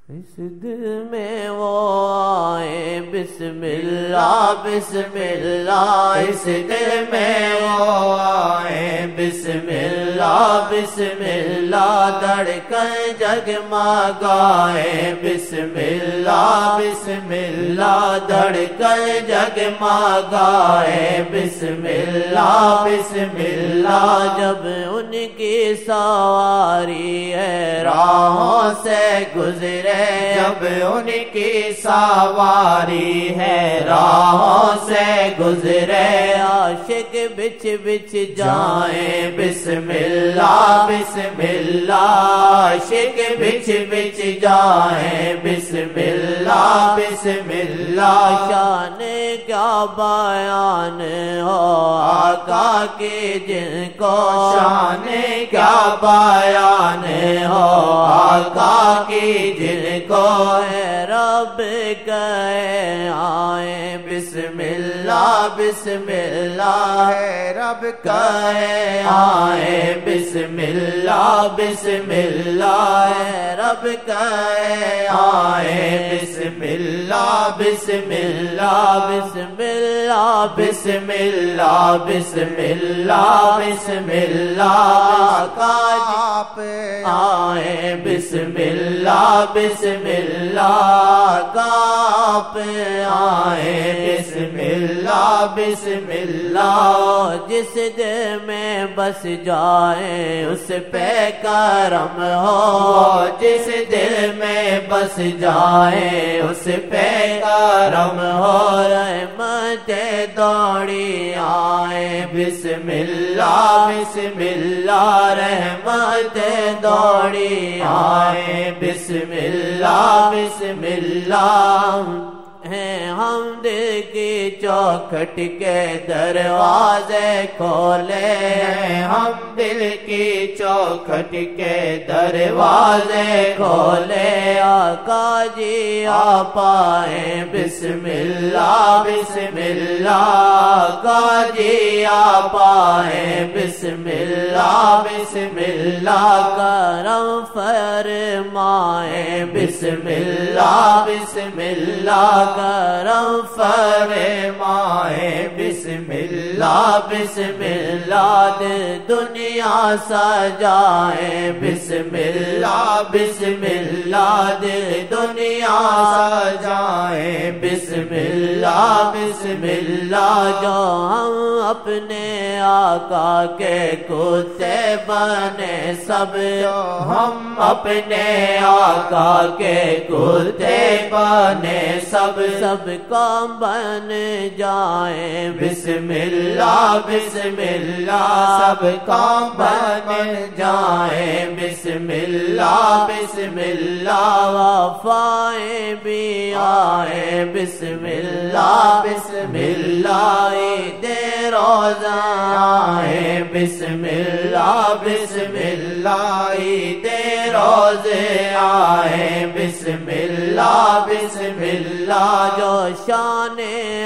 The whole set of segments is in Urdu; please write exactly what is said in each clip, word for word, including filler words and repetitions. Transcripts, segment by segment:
اس دل میں وہ آئے بسم اللہ بسم اللہ، اس دل میں وہ آئے بسم اللہ بسم اللہ، دھڑکن جگمگائے بسم اللہ بسم اللہ، دھڑکن جگمگائے بسم اللہ بسم اللہ، جب ان کی سواری ہے راہوں سے گزرے، جب ان کی سواری ہے راہوں سے گزرے، عاشق بچ بچ جائیں بسم اللہ بسم اللہ، عاشق بچ بچ جائیں بسم اللہ بسم اللہ، شان کیا بیان ہو آقا کی جن کو، شان کیا بیان ہو آقا کی جن کو، اے رب کہے آئیں بسم اللہ بسم اللہ، اے رب کہے آئیں بسم اللہ بسم اللہ، اے رب کہے آئیں بسم اللہ بسم اللہ بسم اللہ بسم اللہ بسم اللہ بسم اللہ، آپ آئیں بسم اللہ بسم اللہ، کاپ آئیں بسم اللہ بسم اللہ، جس دل میں بس جائے اس پہ کرم ہو، جس دل میں بس جائے اس پہ کرم ہو، رحمت دوڑی آئے بسم اللہ بسم اللہ، رحمت دوڑی آئے بسم اللہ بسم اللہ، ہیں ہم دل کی چوکھٹ کے دروازے کھولے، ہیں ہم دل کی چوکھٹ کے دروازے کھولے، آقا جی آپ آئیں بسم اللہ بسم اللہ، آقا جی آپ آئیں بسم اللہ بسم اللہ، کرم فرمائیں بسم اللہ بسم اللہ، کرم فرمائے بسم اللہ بسم اللہ، دنیا سجائے بسم اللہ بسم اللہ، دنیا سجائے بسم اللہ بسم اللہ، جو ہم اپنے آقا کے کتے بنے سب، جو ہم اپنے آقا کے کتے بنے سب، سب کام بن جائیں بسم اللہ بسم اللہ، سب کام بن جائیں بسم اللہ بسم اللہ، وفائیں بھی آئیں بسم اللہ بسم اللہ، عید روزہ آئیں بسم اللہ بسم اللہ، عید روزے آئیں بسم اللہ بسم اللہ، جو شان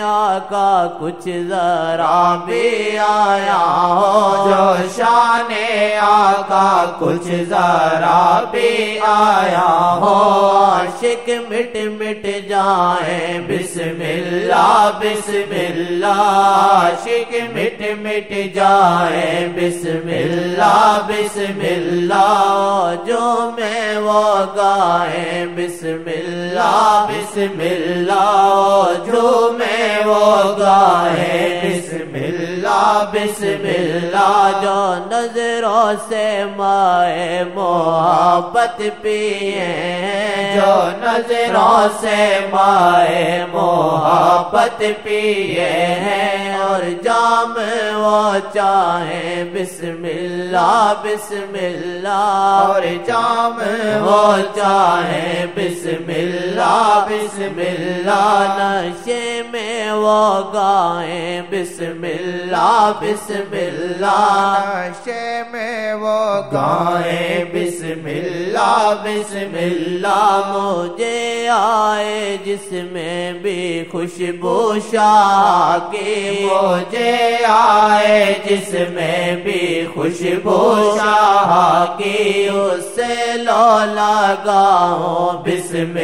آقا کچھ ذرا بھی آیا ہو، جو شان آقا کچھ ذرا بھی آیا ہو، عاشق مٹ مٹ جائیں بسم اللہ بسم اللہ، عاشق مٹ مٹ جائیں بسم اللہ بسم اللہ، جو میں وہ گائیں بسم اللہ بسم اللہ، جو میں وہ گائے بسم اللہ بسم اللہ، جو نظروں سے مائے محبت پیے ہیں، جو نظروں سے مائے محبت پیے ہیں، اور جام وہ چاہیں بسم اللہ بسم اللہ، اور جام وہ چاہیں بسم اللہ بسم اللہ، نشے میں وہ گائیں بسم اللہ بسم اللہ، نشے میں وہ گائیں بسم اللہ بسم اللہ، مجھے آئے جس میں بھی خوشبو شاہ کی، مجھے آئے جس میں بھی خوشبو شاہ کی، اس سے لو لگاؤں بسم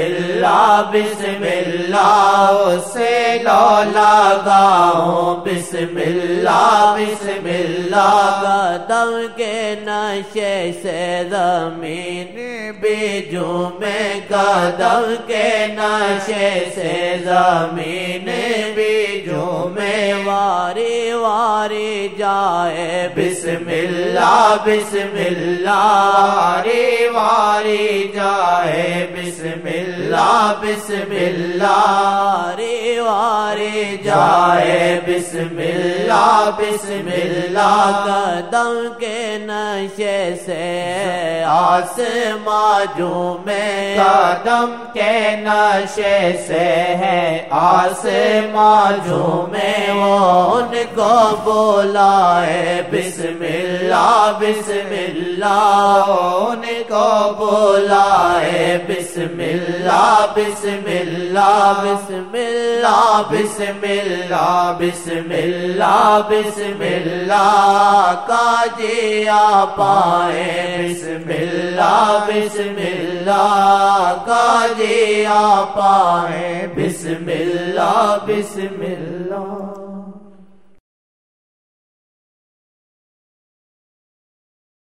اللہ بسم اللہ سے لو لگاؤں بسم اللہ بسم اللہ قدم کے نشے سے زمین بیجوں میں قدم کے نشے سے زمین بیجوں میں واری واری جائے بسم اللہ بسم اللہ واری واری جائے بسم اللہ بسم اللہ واری واری جائے بسم اللہ بسم اللہ قدم کے نشے سے آسماں جھومے قدم کے نشے سے ہے آسماں جھومے وہ ان کو بلائے بسم اللہ بسم اللہ ان کو بلائے بسم اللہ بسم اللہ بسم اللہ بسم اللہ بسم اللہ بسم اللہ کاجیا پائے بسم اللہ بسم اللہ کاجیا پائے بسم اللہ بسم اللہ